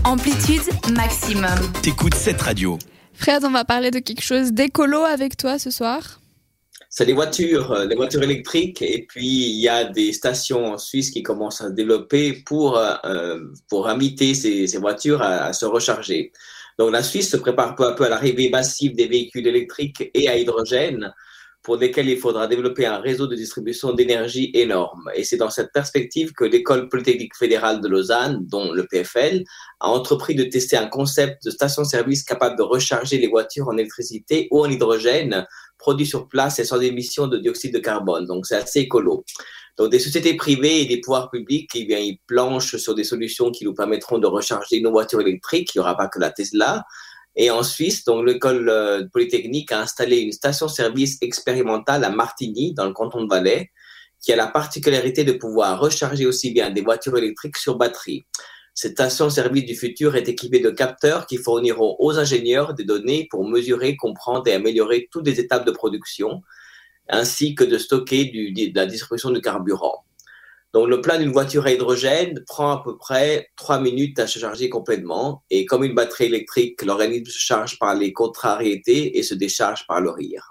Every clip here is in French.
Amplitude maximum. T'écoutes cette radio. Fred, on va parler de quelque chose d'écolo avec toi ce soir. C'est les voitures électriques. Et puis, il y a des stations en Suisse qui commencent à se développer pour inviter ces voitures à se recharger. Donc, la Suisse se prépare peu à peu à l'arrivée massive des véhicules électriques et à hydrogène, pour lesquels il faudra développer un réseau de distribution d'énergie énorme. Et c'est dans cette perspective que l'École polytechnique fédérale de Lausanne, dont le PFL, a entrepris de tester un concept de station-service capable de recharger les voitures en électricité ou en hydrogène, produit sur place et sans émission de dioxyde de carbone. Donc, c'est assez écolo. Donc, des sociétés privées et des pouvoirs publics, ils planchent sur des solutions qui nous permettront de recharger nos voitures électriques. Il n'y aura pas que la Tesla. Et en Suisse, donc, l'école polytechnique a installé une station-service expérimentale à Martigny, dans le canton de Valais, qui a la particularité de pouvoir recharger aussi bien des voitures électriques sur batterie. Cette station-service du futur est équipée de capteurs qui fourniront aux ingénieurs des données pour mesurer, comprendre et améliorer toutes les étapes de production, ainsi que de stocker de la distribution de carburant. Donc, le plein d'une voiture à hydrogène prend à peu près 3 minutes à se charger complètement. Et comme une batterie électrique, l'organisme se charge par les contrariétés et se décharge par le rire.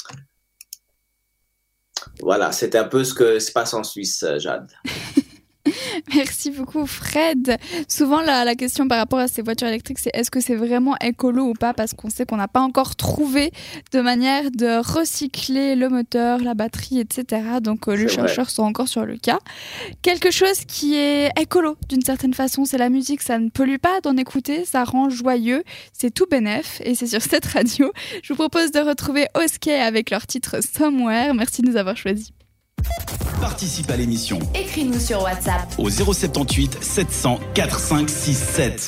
Voilà, c'était un peu ce que se passe en Suisse, Jade. Merci beaucoup Fred. Souvent la question par rapport à ces voitures électriques, c'est est-ce que c'est vraiment écolo ou pas, parce qu'on sait qu'on n'a pas encore trouvé de manière de recycler le moteur, la batterie, etc. Donc les chercheurs sont encore sur le cas. Quelque chose qui est écolo d'une certaine façon, c'est la musique. Ça ne pollue pas d'en écouter, ça rend joyeux, c'est tout bénef et c'est sur cette radio. Je vous propose de retrouver Oskay avec leur titre Somewhere. Merci de nous avoir choisis. Participe à l'émission. Écris-nous sur WhatsApp Au 078 700 4567.